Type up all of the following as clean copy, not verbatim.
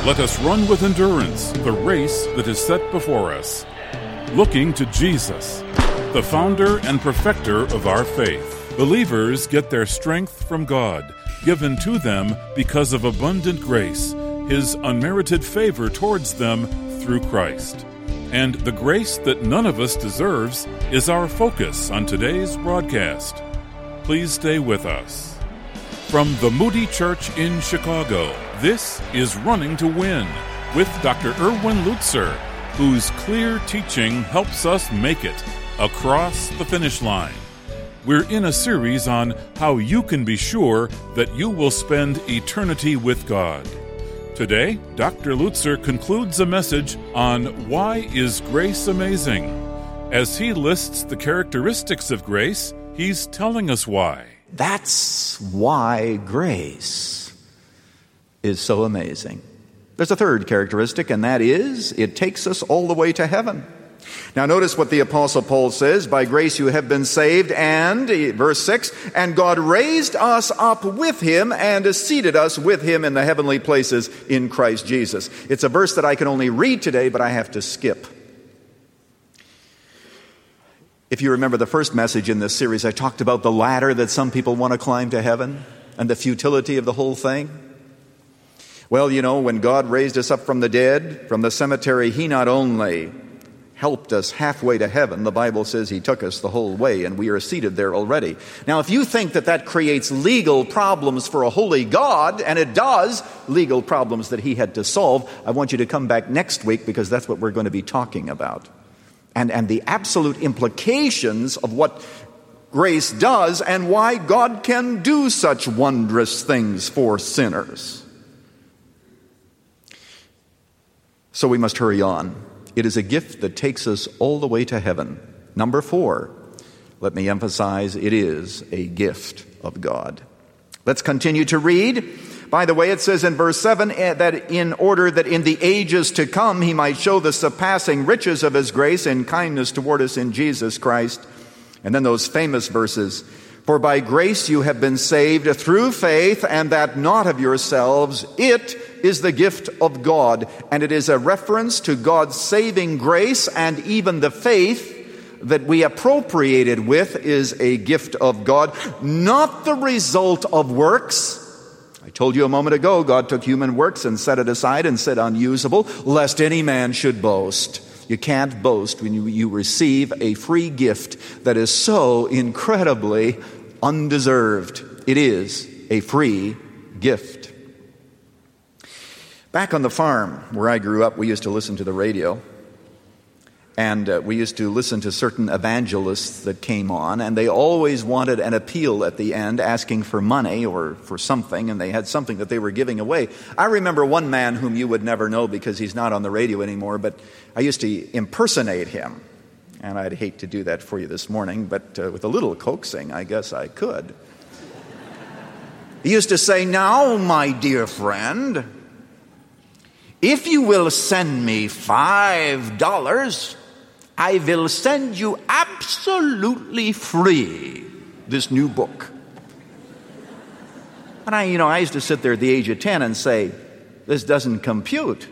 Let us run with endurance the race that is set before us, looking to Jesus, the founder and perfecter of our faith. Believers get their strength from God, given to them because of abundant grace, His unmerited favor towards them through Christ. And the grace that none of us deserves is our focus on today's broadcast. Please stay with us. From the Moody Church in Chicago, this is Running to Win with Dr. Erwin Lutzer, whose clear teaching helps us make it across the finish line. We're in a series on how you can be sure that you will spend eternity with God. Today, Dr. Lutzer concludes a message on why is grace amazing. As he lists the characteristics of grace, he's telling us why. That's why grace is so amazing. There's a third characteristic, and that is, it takes us all the way to heaven. Now notice what the Apostle Paul says, by grace you have been saved, and, verse 6, and God raised us up with Him and seated us with Him in the heavenly places in Christ Jesus. It's a verse that I can only read today, but I have to skip. If you remember the first message in this series, I talked about the ladder that some people want to climb to heaven and the futility of the whole thing. Well, you know, when God raised us up from the dead, from the cemetery, He not only helped us halfway to heaven, the Bible says He took us the whole way, and we are seated there already. Now, if you think that that creates legal problems for a holy God, and it does, legal problems that He had to solve, I want you to come back next week, because that's what we're going to be talking about. And the absolute implications of what grace does and why God can do such wondrous things for sinners. So we must hurry on. It is a gift that takes us all the way to heaven. Number 4, let me emphasize, it is a gift of God. Let's continue to read. By the way, it says in verse 7 that in order that in the ages to come He might show the surpassing riches of His grace and kindness toward us in Jesus Christ. And then those famous verses, for by grace you have been saved through faith, and that not of yourselves. It is the gift of God. And it is a reference to God's saving grace, and even the faith that we appropriated with is a gift of God, not the result of works. I told you a moment ago, God took human works and set it aside and said unusable, lest any man should boast. You can't boast when you receive a free gift that is so incredibly undeserved. It is a free gift. Back on the farm where I grew up, we used to listen to the radio. And we used to listen to certain evangelists that came on, and they always wanted an appeal at the end, asking for money or for something, and they had something that they were giving away. I remember one man whom you would never know because he's not on the radio anymore, but I used to impersonate him. And I'd hate to do that for you this morning, but with a little coaxing, I guess I could. He used to say, now, my dear friend, if you will send me $5, I will send you absolutely free this new book. And I used to sit there at the age of 10 and say, this doesn't compute.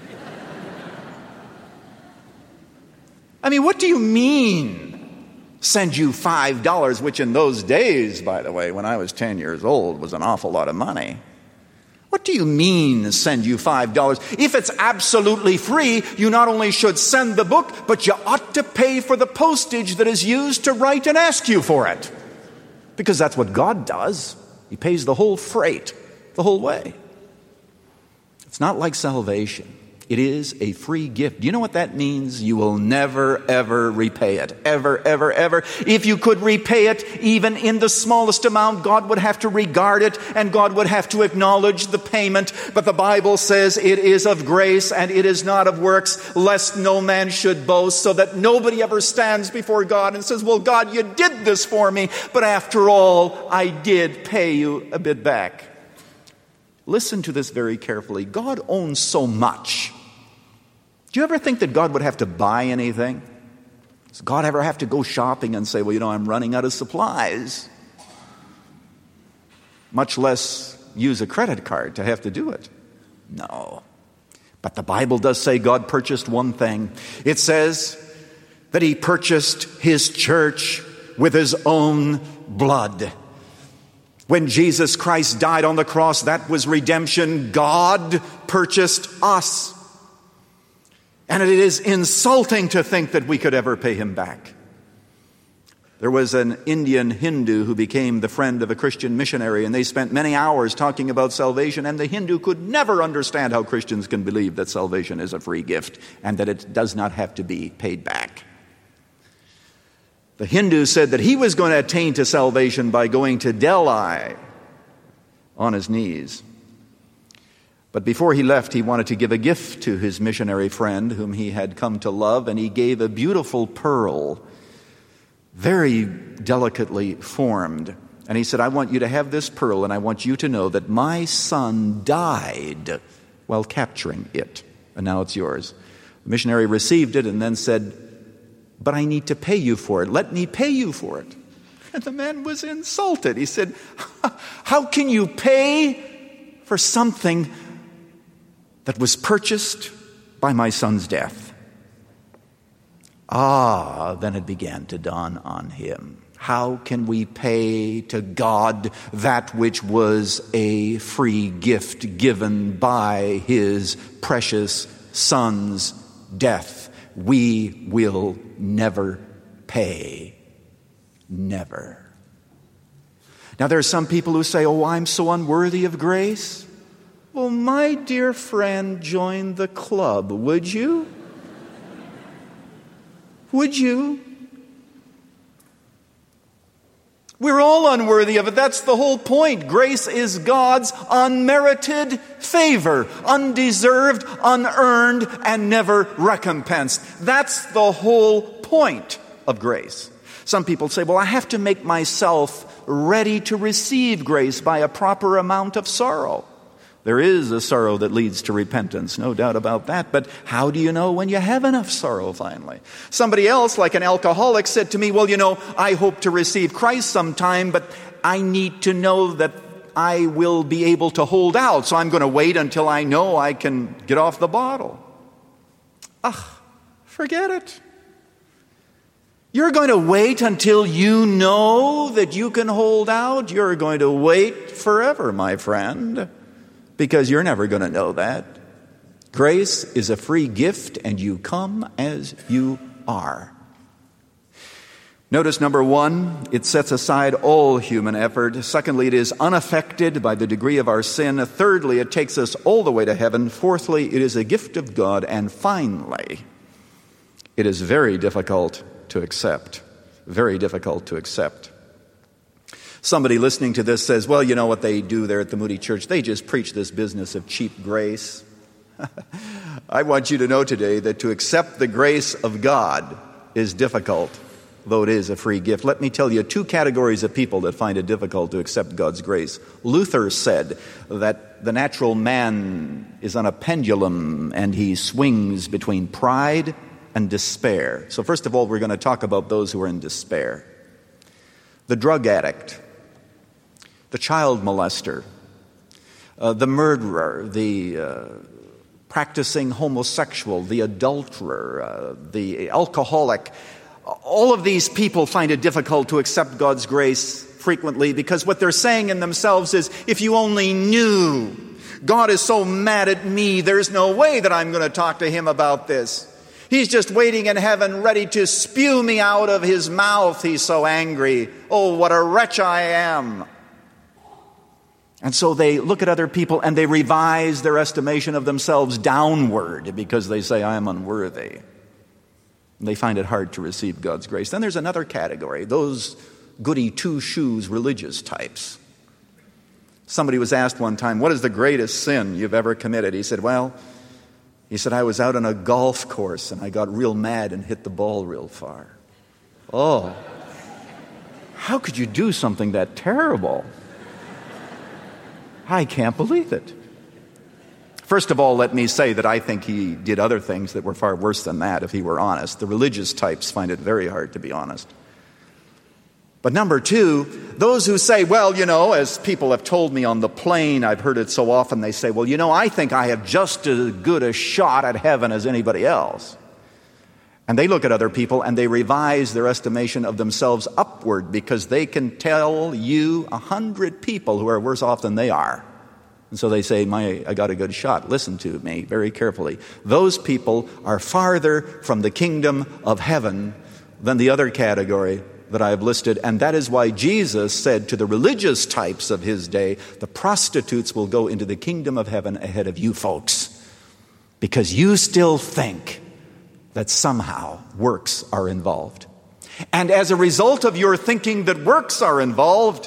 I mean, what do you mean, send you $5, which in those days, by the way, when I was 10 years old, was an awful lot of money. What do you mean, send you $5? If it's absolutely free, you not only should send the book, but you ought to pay for the postage that is used to write and ask you for it. Because that's what God does. He pays the whole freight, the whole way. It's not like salvation. It is a free gift. Do you know what that means? You will never, ever repay it. Ever, ever, ever. If you could repay it, even in the smallest amount, God would have to regard it, and God would have to acknowledge the payment. But the Bible says it is of grace, and it is not of works, lest no man should boast, so that nobody ever stands before God and says, well, God, you did this for me, but after all, I did pay you a bit back. Listen to this very carefully. God owns so much. Do you ever think that God would have to buy anything? Does God ever have to go shopping and say, well, I'm running out of supplies? Much less use a credit card to have to do it. No. But the Bible does say God purchased one thing. It says that He purchased His church with His own blood. When Jesus Christ died on the cross, that was redemption. God purchased us. And it is insulting to think that we could ever pay Him back. There was an Indian Hindu who became the friend of a Christian missionary, and they spent many hours talking about salvation, and the Hindu could never understand how Christians can believe that salvation is a free gift and that it does not have to be paid back. The Hindu said that he was going to attain to salvation by going to Delhi on his knees. But before he left, he wanted to give a gift to his missionary friend whom he had come to love, and he gave a beautiful pearl, very delicately formed. And he said, I want you to have this pearl, and I want you to know that my son died while capturing it, and now it's yours. The missionary received it and then said, but I need to pay you for it. Let me pay you for it. And the man was insulted. He said, how can you pay for something that was purchased by my son's death? Then it began to dawn on him. How can we pay to God that which was a free gift given by His precious Son's death? We will never pay. Never. Now there are some people who say, oh, I'm so unworthy of grace. Well, my dear friend, join the club, would you? Would you? We're all unworthy of it. That's the whole point. Grace is God's unmerited favor, undeserved, unearned, and never recompensed. That's the whole point of grace. Some people say, well, I have to make myself ready to receive grace by a proper amount of sorrow. There is a sorrow that leads to repentance, no doubt about that. But how do you know when you have enough sorrow finally? Somebody else, like an alcoholic, said to me, well, I hope to receive Christ sometime, but I need to know that I will be able to hold out. So I'm going to wait until I know I can get off the bottle. Forget it. You're going to wait until you know that you can hold out? You're going to wait forever, my friend. Because you're never going to know that. Grace is a free gift, and you come as you are. Notice number one, it sets aside all human effort. Secondly, it is unaffected by the degree of our sin. Thirdly, it takes us all the way to heaven. Fourthly, it is a gift of God. And finally, it is very difficult to accept. Very difficult to accept. Somebody listening to this says, well, you know what they do there at the Moody Church? They just preach this business of cheap grace. I want you to know today that to accept the grace of God is difficult, though it is a free gift. Let me tell you two categories of people that find it difficult to accept God's grace. Luther said that the natural man is on a pendulum and he swings between pride and despair. So first of all, we're going to talk about those who are in despair. The drug addict, the child molester, the murderer, the practicing homosexual, the adulterer, the alcoholic. All of these people find it difficult to accept God's grace frequently because what they're saying in themselves is, if you only knew, God is so mad at me, there's no way that I'm going to talk to Him about this. He's just waiting in heaven ready to spew me out of His mouth. He's so angry. Oh, what a wretch I am. And so they look at other people and they revise their estimation of themselves downward because they say, I am unworthy. And they find it hard to receive God's grace. Then there's another category, those goody two-shoes religious types. Somebody was asked one time, what is the greatest sin you've ever committed? He said, I was out on a golf course and I got real mad and hit the ball real far. Oh, how could you do something that terrible? I can't believe it. First of all, let me say that I think he did other things that were far worse than that if he were honest. The religious types find it very hard to be honest. But number two, those who say, well, as people have told me on the plane, I've heard it so often, they say, well, I think I have just as good a shot at heaven as anybody else. And they look at other people and they revise their estimation of themselves upward because they can tell you 100 people who are worse off than they are. And so they say, I got a good shot. Listen to me very carefully. Those people are farther from the kingdom of heaven than the other category that I have listed. And that is why Jesus said to the religious types of his day, the prostitutes will go into the kingdom of heaven ahead of you folks. Because you still think that somehow works are involved. And as a result of your thinking that works are involved,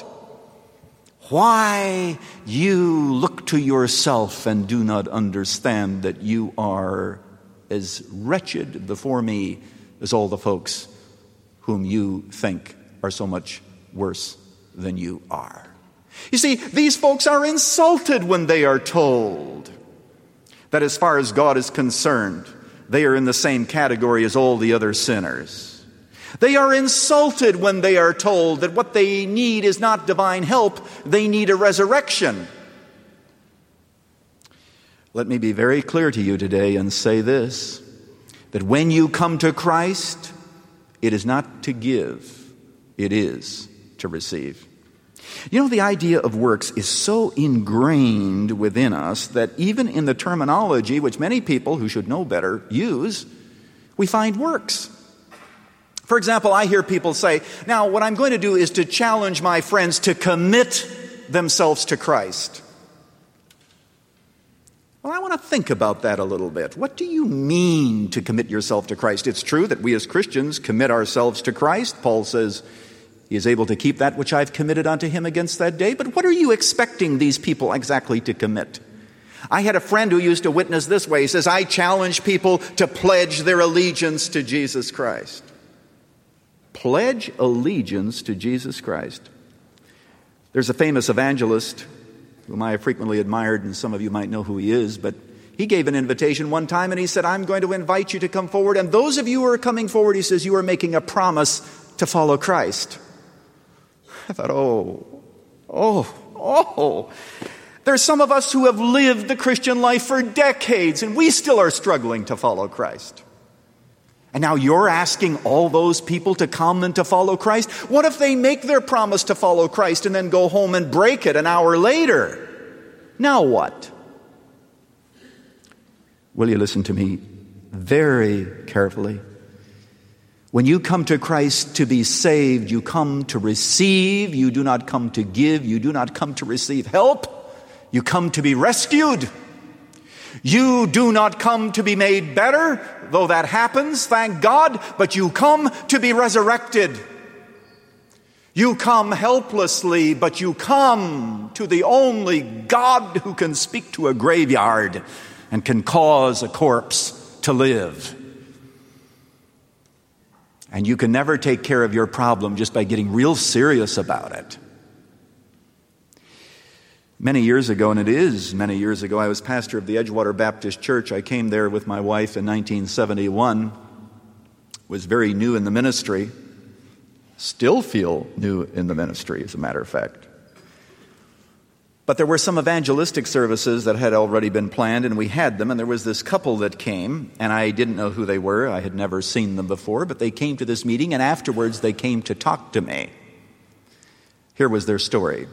why you look to yourself and do not understand that you are as wretched before me as all the folks whom you think are so much worse than you are. You see, these folks are insulted when they are told that as far as God is concerned, they are in the same category as all the other sinners. They are insulted when they are told that what they need is not divine help, they need a resurrection. Let me be very clear to you today and say this, that when you come to Christ, it is not to give, it is to receive. The idea of works is so ingrained within us that even in the terminology which many people who should know better use, we find works. For example, I hear people say, now what I'm going to do is to challenge my friends to commit themselves to Christ. Well, I want to think about that a little bit. What do you mean to commit yourself to Christ? It's true that we as Christians commit ourselves to Christ. Paul says he is able to keep that which I've committed unto him against that day. But what are you expecting these people exactly to commit? I had a friend who used to witness this way. He says, I challenge people to pledge their allegiance to Jesus Christ. Pledge allegiance to Jesus Christ. There's a famous evangelist whom I have frequently admired, and some of you might know who he is, but he gave an invitation one time and he said, I'm going to invite you to come forward. And those of you who are coming forward, he says, you are making a promise to follow Christ. I thought, there's some of us who have lived the Christian life for decades and we still are struggling to follow Christ. And now you're asking all those people to come and to follow Christ? What if they make their promise to follow Christ and then go home and break it an hour later? Now what? Will you listen to me very carefully? When you come to Christ to be saved, you come to receive. You do not come to give. You do not come to receive help. You come to be rescued. You do not come to be made better, though that happens, thank God, but you come to be resurrected. You come helplessly, but you come to the only God who can speak to a graveyard and can cause a corpse to live. And you can never take care of your problem just by getting real serious about it. Many years ago, and it is many years ago, I was pastor of the Edgewater Baptist Church. I came there with my wife in 1971. Was very new in the ministry. Still feel new in the ministry, as a matter of fact. But there were some evangelistic services that had already been planned, and we had them, and there was this couple that came, and I didn't know who they were. I had never seen them before, but they came to this meeting, and afterwards they came to talk to me. Here was their story.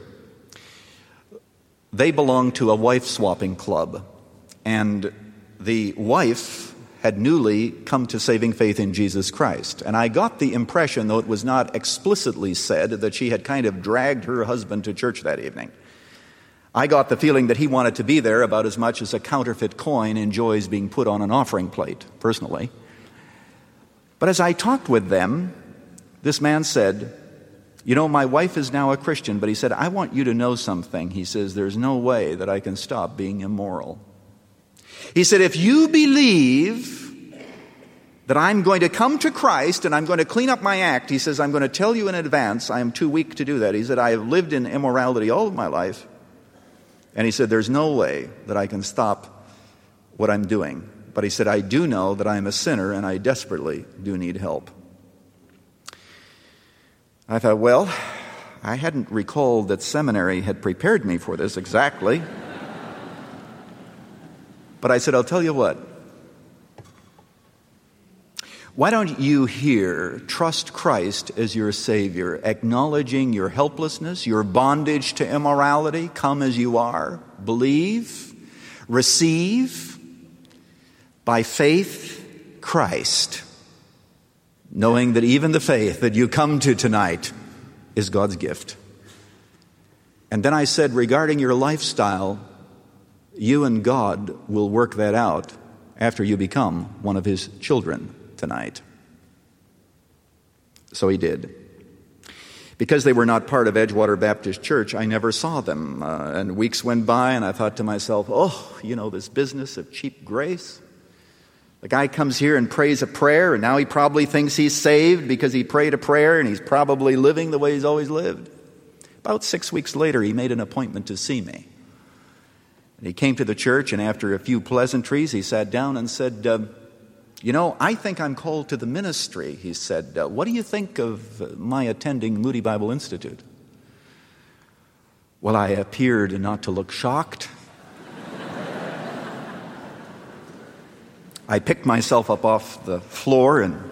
They belonged to a wife-swapping club, and the wife had newly come to saving faith in Jesus Christ. And I got the impression, though it was not explicitly said, that she had kind of dragged her husband to church that evening. I got the feeling that he wanted to be there about as much as a counterfeit coin enjoys being put on an offering plate, personally. But as I talked with them, this man said, my wife is now a Christian, but he said, I want you to know something. He says, there's no way that I can stop being immoral. He said, if you believe that I'm going to come to Christ and I'm going to clean up my act, he says, I'm going to tell you in advance, I am too weak to do that. He said, I have lived in immorality all of my life. And he said, there's no way that I can stop what I'm doing. But he said, I do know that I am a sinner and I desperately do need help. I thought, well, I hadn't recalled that seminary had prepared me for this exactly. But I said, I'll tell you what. Why don't you here trust Christ as your Savior, acknowledging your helplessness, your bondage to immorality, come as you are, believe, receive, by faith, Christ, knowing that even the faith that you come to tonight is God's gift. And then I said, regarding your lifestyle, you and God will work that out after you become one of His children tonight. So He did. Because they were not part of Edgewater Baptist Church, I never saw them. And weeks went by and I thought to myself, this business of cheap grace. The guy comes here and prays a prayer, and now he probably thinks he's saved because he prayed a prayer, and he's probably living the way he's always lived. About 6 weeks later, he made an appointment to see me. And he came to the church, and after a few pleasantries, he sat down and said, I think I'm called to the ministry. He said, what do you think of my attending Moody Bible Institute? Well, I appeared not to look shocked. I picked myself up off the floor and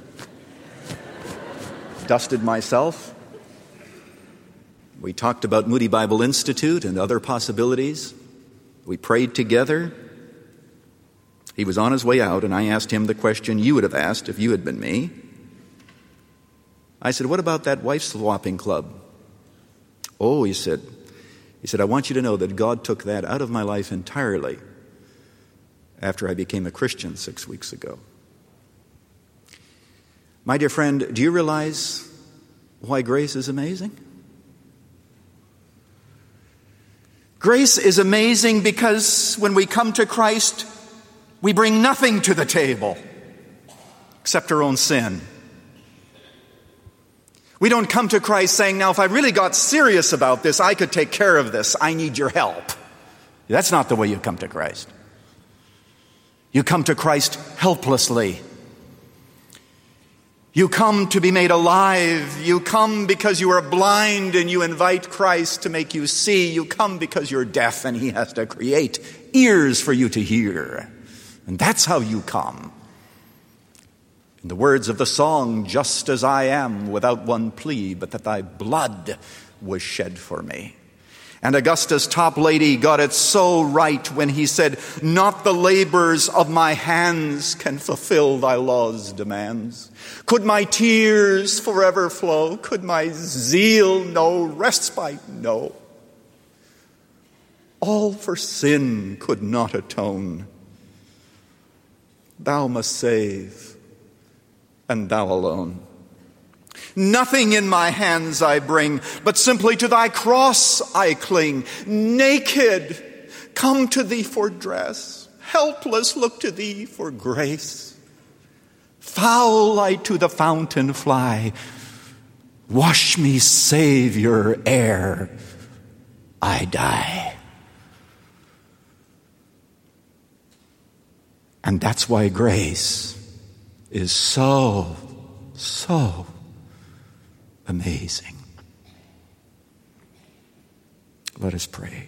dusted myself. We talked about Moody Bible Institute and other possibilities. We prayed together. He was on his way out, and I asked him the question you would have asked if you had been me. I said, what about that wife-swapping club? Oh, he said, I want you to know that God took that out of my life entirely after I became a Christian 6 weeks ago. My dear friend, do you realize why grace is amazing? Grace is amazing because when we come to Christ, we bring nothing to the table except our own sin. We don't come to Christ saying, now if I really got serious about this, I could take care of this. I need your help. That's not the way you come to Christ. You come to Christ helplessly. You come to be made alive. You come because you are blind and you invite Christ to make you see. You come because you're deaf and He has to create ears for you to hear. And that's how you come. In the words of the song, just as I am, without one plea, but that thy blood was shed for me. And Augustus Toplady got it so right when he said, not the labors of my hands can fulfill thy law's demands. Could my tears forever flow? Could my zeal no respite know? All for sin could not atone. Thou must save, and thou alone. Nothing in my hands I bring, but simply to thy cross I cling. Naked, come to thee for dress. Helpless, look to thee for grace. Foul, I to the fountain fly. Wash me, Savior, ere I die. And that's why grace is so amazing. Let us pray.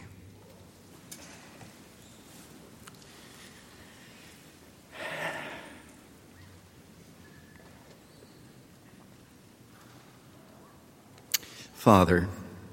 Father,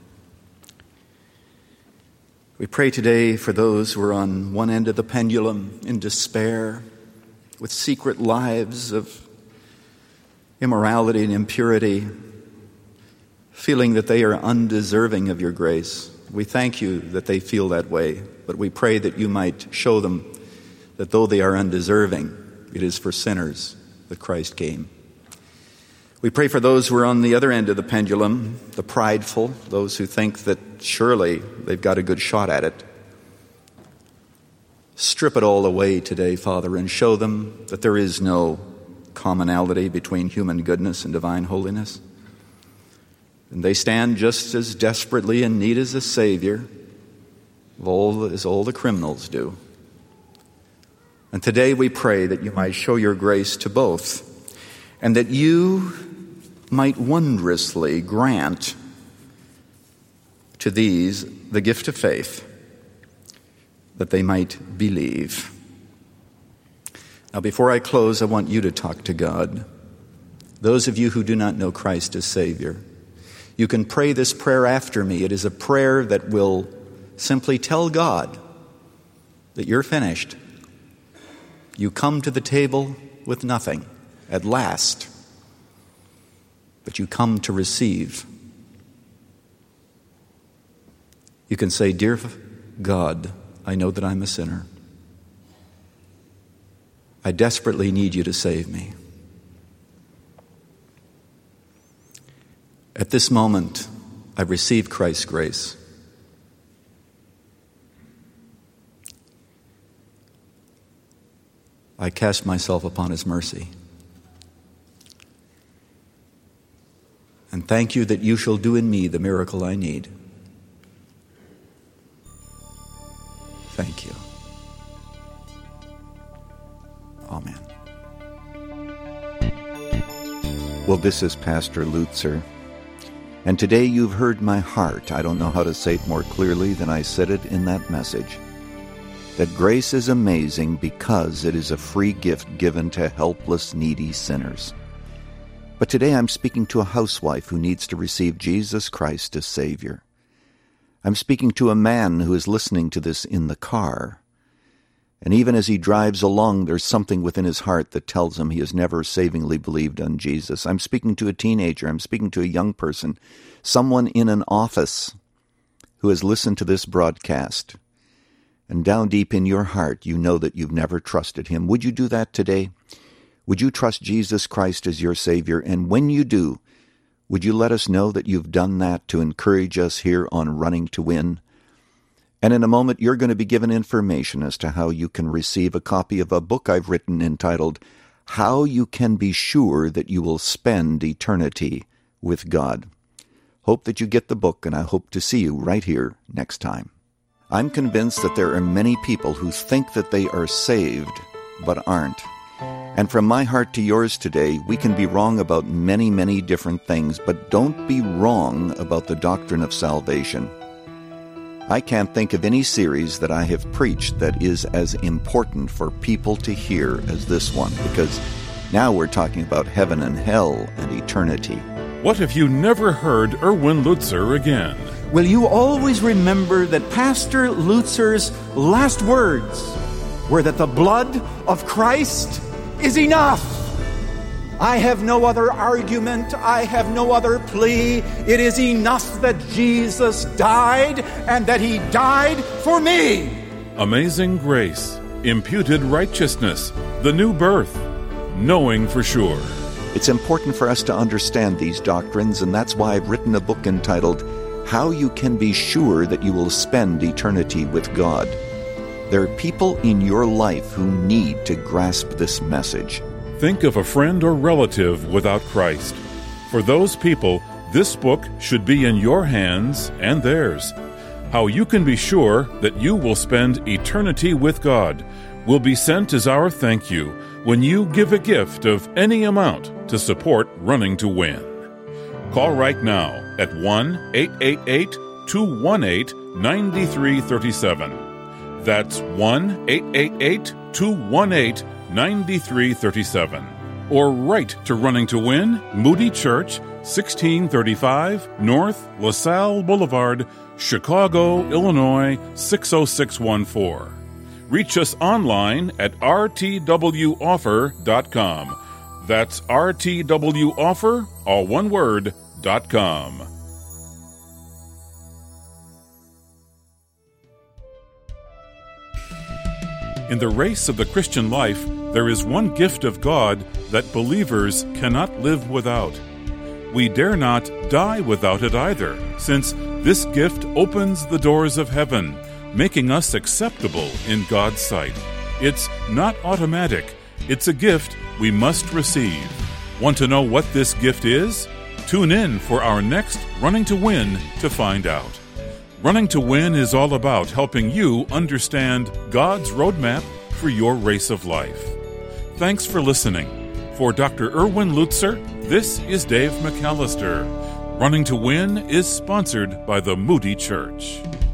we pray today for those who are on one end of the pendulum in despair, with secret lives of immorality and impurity, feeling that they are undeserving of your grace. We thank you that they feel that way, but we pray that you might show them that though they are undeserving, it is for sinners that Christ came. We pray for those who are on the other end of the pendulum, the prideful, those who think that surely they've got a good shot at it. Strip it all away today, Father, and show them that there is no commonality between human goodness and divine holiness. And they stand just as desperately in need as a Savior as all the criminals do. And today we pray that you might show your grace to both, and that you might wondrously grant to these the gift of faith, that they might believe. Now, before I close, I want you to talk to God. Those of you who do not know Christ as Savior, you can pray this prayer after me. It is a prayer that will simply tell God that you're finished. You come to the table with nothing at last, but you come to receive. You can say, "Dear God, I know that I'm a sinner. I desperately need you to save me. At this moment, I receive Christ's grace. I cast myself upon His mercy. And thank you that you shall do in me the miracle I need. Thank you. Amen." Well, this is Pastor Lutzer. And today you've heard my heart. I don't know how to say it more clearly than I said it in that message. That grace is amazing because it is a free gift given to helpless, needy sinners. But today I'm speaking to a housewife who needs to receive Jesus Christ as Savior. I'm speaking to a man who is listening to this in the car. And even as he drives along, there's something within his heart that tells him he has never savingly believed on Jesus. I'm speaking to a teenager. I'm speaking to a young person, someone in an office who has listened to this broadcast. And down deep in your heart, you know that you've never trusted Him. Would you do that today? Would you trust Jesus Christ as your Savior? And when you do, would you let us know that you've done that to encourage us here on Running to Win? And in a moment, you're going to be given information as to how you can receive a copy of a book I've written entitled, How You Can Be Sure That You Will Spend Eternity with God. Hope that you get the book, and I hope to see you right here next time. I'm convinced that there are many people who think that they are saved, but aren't. And from my heart to yours today, we can be wrong about many, many different things, but don't be wrong about the doctrine of salvation. I can't think of any series that I have preached that is as important for people to hear as this one, because now we're talking about heaven and hell and eternity. What if you never heard Erwin Lutzer again? Will you always remember that Pastor Lutzer's last words were that the blood of Christ is enough? I have no other argument. I have no other plea. It is enough that Jesus died and that He died for me. Amazing grace, imputed righteousness, the new birth, knowing for sure. It's important for us to understand these doctrines, and that's why I've written a book entitled, How You Can Be Sure That You Will Spend Eternity with God. There are people in your life who need to grasp this message. Think of a friend or relative without Christ. For those people, this book should be in your hands and theirs. How You Can Be Sure That You Will Spend Eternity with God will be sent as our thank you when you give a gift of any amount to support Running to Win. Call right now at 1-888-218-9337. That's 1-888-218-9337. Or write to Running to Win, Moody Church, 1635 North LaSalle Boulevard, Chicago, Illinois, 60614. Reach us online at rtwoffer.com. That's rtwoffer, all one word, .com. In the race of the Christian life, there is one gift of God that believers cannot live without. We dare not die without it either, since this gift opens the doors of heaven, making us acceptable in God's sight. It's not automatic. It's a gift we must receive. Want to know what this gift is? Tune in for our next Running to Win to find out. Running to Win is all about helping you understand God's roadmap for your race of life. Thanks for listening. For Dr. Erwin Lutzer, This is Dave McAllister. Running to Win is sponsored by the Moody Church.